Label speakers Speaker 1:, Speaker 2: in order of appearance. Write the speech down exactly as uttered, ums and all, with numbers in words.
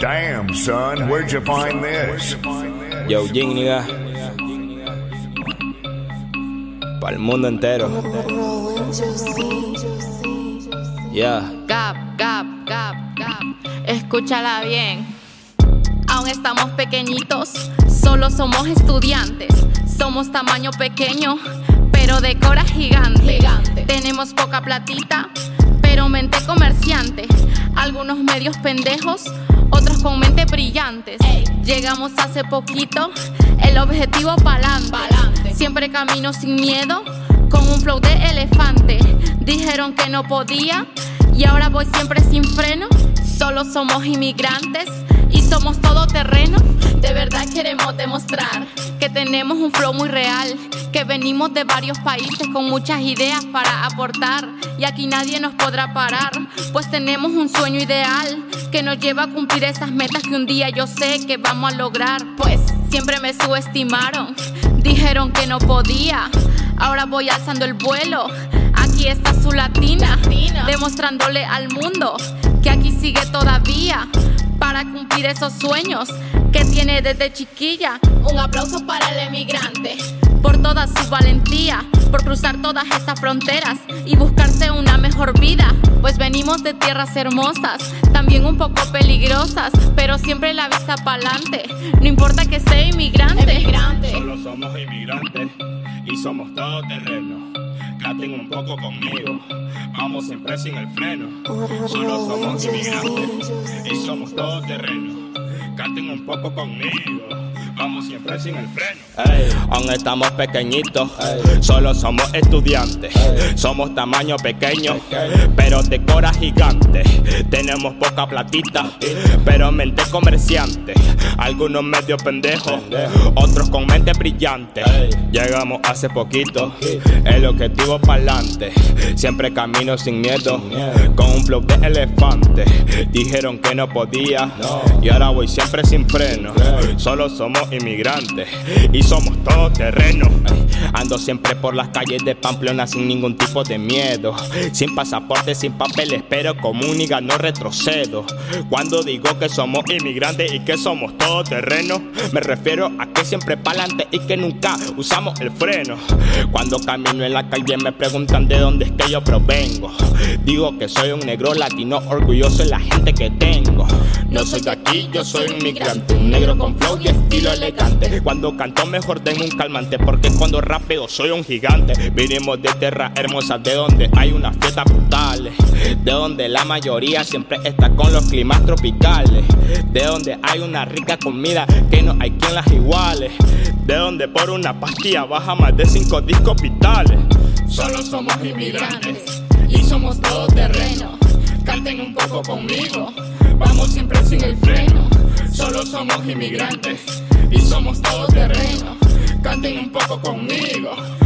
Speaker 1: Damn, son, where'd you find this?
Speaker 2: Yo, Jing, nigga. Para el mundo entero. Yeah.
Speaker 3: Gap, gap, gap, gap. Escúchala bien. Aún estamos pequeñitos, solo somos estudiantes. Somos tamaño pequeño, pero de cora gigante. gigante. Tenemos poca platita, pero mente comerciante. Algunos medios pendejos, otros con mente brillantes. Ey. Llegamos hace poquito, el objetivo pa'lante. pa'lante. Siempre camino sin miedo, con un flow de elefante. Dijeron que no podía, y ahora voy siempre sin freno. Solo somos inmigrantes y somos todoterreno. De verdad queremos demostrar que tenemos un flow muy real, que venimos de varios países con muchas ideas para aportar. Y aquí nadie nos podrá parar, pues tenemos un sueño ideal que nos lleva a cumplir esas metas que un día yo sé que vamos a lograr. Pues siempre me subestimaron, dijeron que no podía. Ahora voy alzando el vuelo, aquí está su latina, latina. Demostrándole al mundo que aquí sigue todavía para cumplir esos sueños que tiene desde chiquilla. Un aplauso para el emigrante por toda su valentía, por cruzar todas esas fronteras y buscarse una mejor vida. Pues venimos de tierras hermosas, también un poco peligrosas, pero siempre la vista pa'lante, no importa que sea inmigrante. Emigrante.
Speaker 4: Solo somos inmigrantes y somos todoterreno. Canten un poco conmigo, vamos siempre sin el freno. Solo somos inmigrantes y somos todoterreno. Canten un poco conmigo, vamos siempre sin el freno.
Speaker 2: Ey, aún estamos pequeñitos, ey, solo somos estudiantes, ey, somos tamaño pequeño, ey, pero de cora gigante. Tenemos poca platita, pero mente comerciante. Algunos medio pendejos, otros con mente brillante. Ey, llegamos hace poquito, el objetivo pa'lante. Siempre camino sin miedo, con un flow de elefante. Dijeron que no podía, y ahora voy siempre sin freno. Solo somos inmigrantes y somos todoterreno. Ando siempre por las calles de Pamplona sin ningún tipo de miedo, sin pasaporte, sin papeles, pero como un nigga no retrocedo. Cuando digo que somos inmigrantes y que somos todoterreno, me refiero a que siempre pa'lante y que nunca usamos el freno. Cuando camino en la calle me preguntan de dónde es que yo provengo. Digo que soy un negro latino orgulloso de la gente que tengo. No soy de aquí, yo soy un migrante, un negro con flow y estilo elegante. Cuando canto mejor tengo un calmante, porque cuando rapeo soy un gigante. Vinimos de tierras hermosas, de donde hay unas fiestas brutales, de donde la mayoría siempre está con los climas tropicales, de donde hay una rica comida que no hay quien las iguale, de donde por una pastilla baja más de cinco discos vitales.
Speaker 3: Solo somos inmigrantes y somos todoterreno. Canten un poco conmigo, vamos siempre sin el freno. Solo somos inmigrantes y somos todoterreno. Canten un poco conmigo,